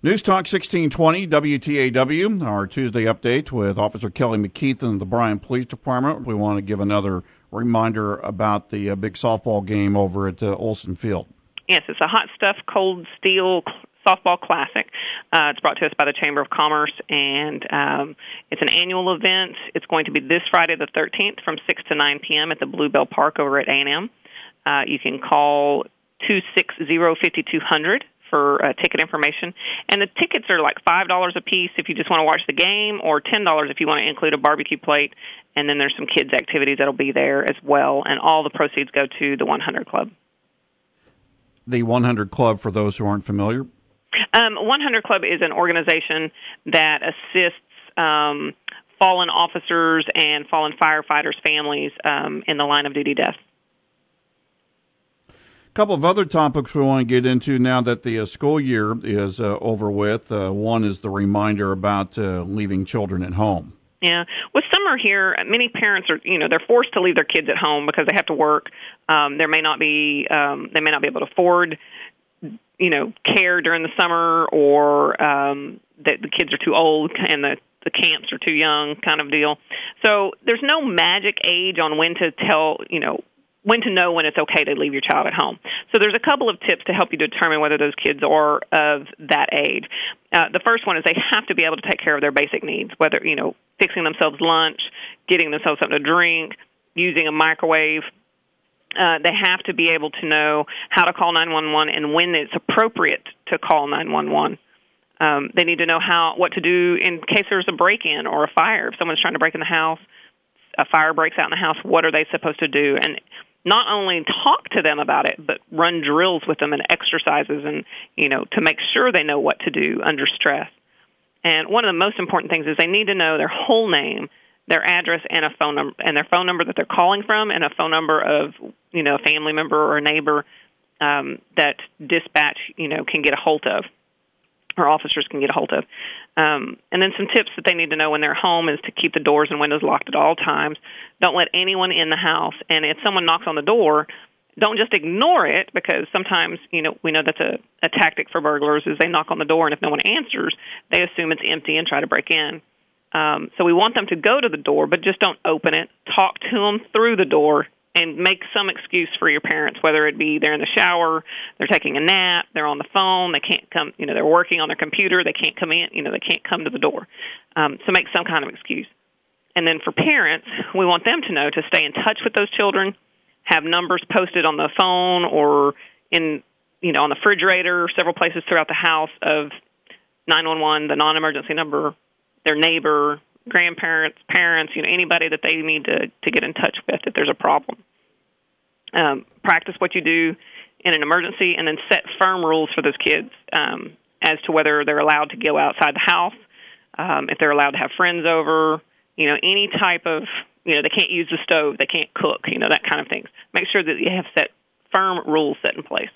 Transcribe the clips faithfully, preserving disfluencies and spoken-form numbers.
News Talk sixteen twenty W T A W, our Tuesday update with Officer Kelly McKeith and the Bryan Police Department. We want to give another reminder about the uh, big softball game over at uh, Olson Field. Yes, it's a Hot Stuff Cold Steel Softball Classic. Uh, it's brought to us by the Chamber of Commerce, and um, it's an annual event. It's going to be this Friday the thirteenth from six to nine p.m. at the Bluebell Park over at A and M. Uh, you can call two six zero, five two zero zero for uh, ticket information. And the tickets are like five dollars a piece if you just want to watch the game, or ten dollars if you want to include a barbecue plate. And then there's some kids' activities that'll be there as well, and all the proceeds go to the one hundred Club. The one hundred Club, for those who aren't familiar? Um, one hundred Club is an organization that assists um, fallen officers and fallen firefighters' families um, in the line of duty death. A couple of other topics we want to get into now that the uh, school year is uh, over with. Uh, one is the reminder about uh, leaving children at home. Yeah. With summer here, many parents are, you know, they're forced to leave their kids at home because they have to work. Um, there may not be, um, they may not be able to afford, you know, care during the summer, or um, that the kids are too old and the, the camps are too young, kind of deal. So there's no magic age on when to tell, you know, when to know when it's okay to leave your child at home. So there's a couple of tips to help you determine whether those kids are of that age. Uh, the first one is they have to be able to take care of their basic needs, whether, you know, fixing themselves lunch, getting themselves something to drink, using a microwave. Uh, they have to be able to know how to call nine one one and when it's appropriate to call nine one one. Um, they need to know how what to do in case there's a break-in or a fire. If someone's trying to break in the house, a fire breaks out in the house, what are they supposed to do? And not only talk to them about it, but run drills with them and exercises, and, you know, to make sure they know what to do under stress. And one of the most important things is they need to know their whole name, their address, and a phone number, and their phone number that they're calling from, and a phone number of, you know, a family member or a neighbor um, that dispatch, you know, can get a hold of, or officers can get a hold of. Um, and then some tips that they need to know when they're home is to keep the doors and windows locked at all times. Don't let anyone in the house. And if someone knocks on the door, don't just ignore it, because sometimes, you know, we know that's a, a tactic for burglars is they knock on the door, and if no one answers, they assume it's empty and try to break in. Um, so we want them to go to the door, but just don't open it. Talk to them through the door, and make some excuse for your parents, whether it be they're in the shower, they're taking a nap, they're on the phone, they can't come, you know, they're working on their computer, they can't come in, you know, they can't come to the door. Um, so make some kind of excuse. And then for parents, we want them to know to stay in touch with those children, have numbers posted on the phone or in, you know, on the refrigerator, several places throughout the house of nine one one, the non-emergency number, their neighbor, grandparents, parents, you know, anybody that they need to, to get in touch with if there's a problem. Um, practice what you do in an emergency, and then set firm rules for those kids um, as to whether they're allowed to go outside the house, um, if they're allowed to have friends over, you know, any type of, you know, they can't use the stove, they can't cook, you know, that kind of things. Make sure that you have set firm rules set in place.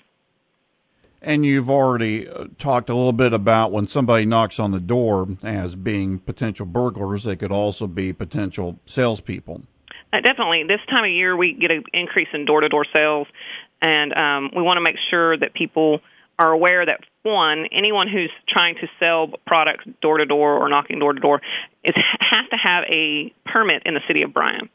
And you've already uh, talked a little bit about when somebody knocks on the door as being potential burglars, they could also be potential salespeople. Uh, definitely. This time of year, we get an increase in door-to-door sales, and um, we want to make sure that people are aware that, one, anyone who's trying to sell products door-to-door or knocking door-to-door is has to have a permit in the city of Bryan.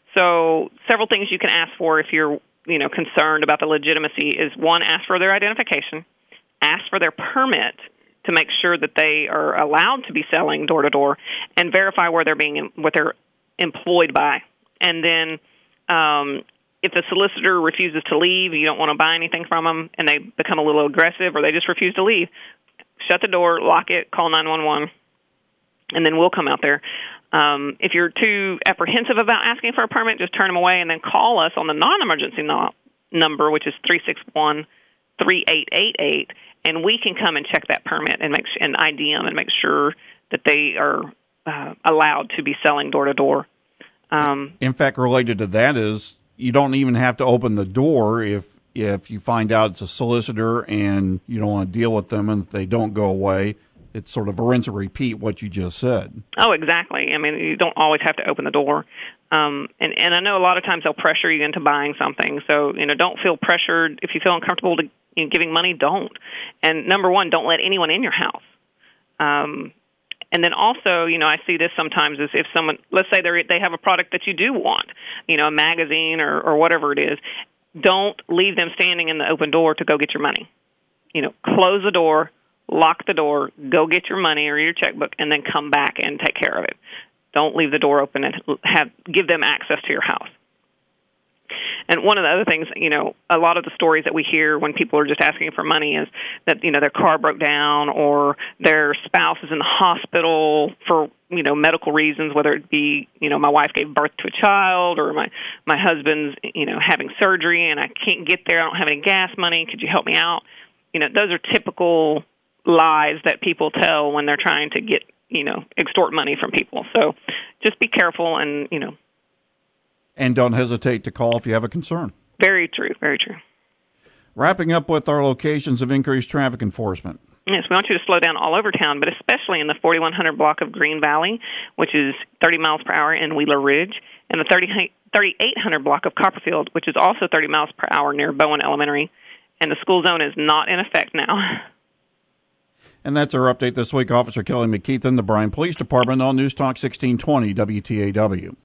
So several things you can ask for if you're you know, concerned about the legitimacy is, one, ask for their identification, ask for their permit to make sure that they are allowed to be selling door-to-door, and verify where they're being, what they're employed by. And then um, if the solicitor refuses to leave, you don't want to buy anything from them, and they become a little aggressive or they just refuse to leave, shut the door, lock it, call nine one one, and then we'll come out there. Um, if you're too apprehensive about asking for a permit, just turn them away and then call us on the non-emergency no- number, which is three six one, three eight eight eight, and we can come and check that permit and make and I D them and make sure that they are uh, allowed to be selling door-to-door. Um, In fact, related to that is you don't even have to open the door if if you find out it's a solicitor and you don't want to deal with them, and if they don't go away. It's sort of a rinse and repeat what you just said. Oh, exactly. I mean, you don't always have to open the door. Um, and, and I know a lot of times they'll pressure you into buying something. So, you know, don't feel pressured. If you feel uncomfortable to, you know, giving money, don't. And number one, don't let anyone in your house. Um, and then also, you know, I see this sometimes is if someone, let's say they they have a product that you do want, you know, a magazine or, or whatever it is, don't leave them standing in the open door to go get your money. You know, close the door, lock the door, go get your money or your checkbook, and then come back and take care of it. Don't leave the door open and have give them access to your house. And one of the other things, you know, a lot of the stories that we hear when people are just asking for money is that, you know, their car broke down or their spouse is in the hospital for, you know, medical reasons, whether it be, you know, my wife gave birth to a child or my, my husband's, you know, having surgery and I can't get there. I don't have any gas money. Could you help me out? You know, those are typical lies that people tell when they're trying to get, you know, extort money from people. So just be careful and, you know. And don't hesitate to call if you have a concern. Very true, very true. Wrapping up with our locations of increased traffic enforcement. Yes, we want you to slow down all over town, but especially in the forty-one hundred block of Green Valley, which is thirty miles per hour in Wheeler Ridge, and the thirty-eight hundred block of Copperfield, which is also thirty miles per hour near Bowen Elementary, and the school zone is not in effect now. And that's our update this week. Officer Kelly McKeithen, the Bryan Police Department, on News Talk sixteen twenty W T A W.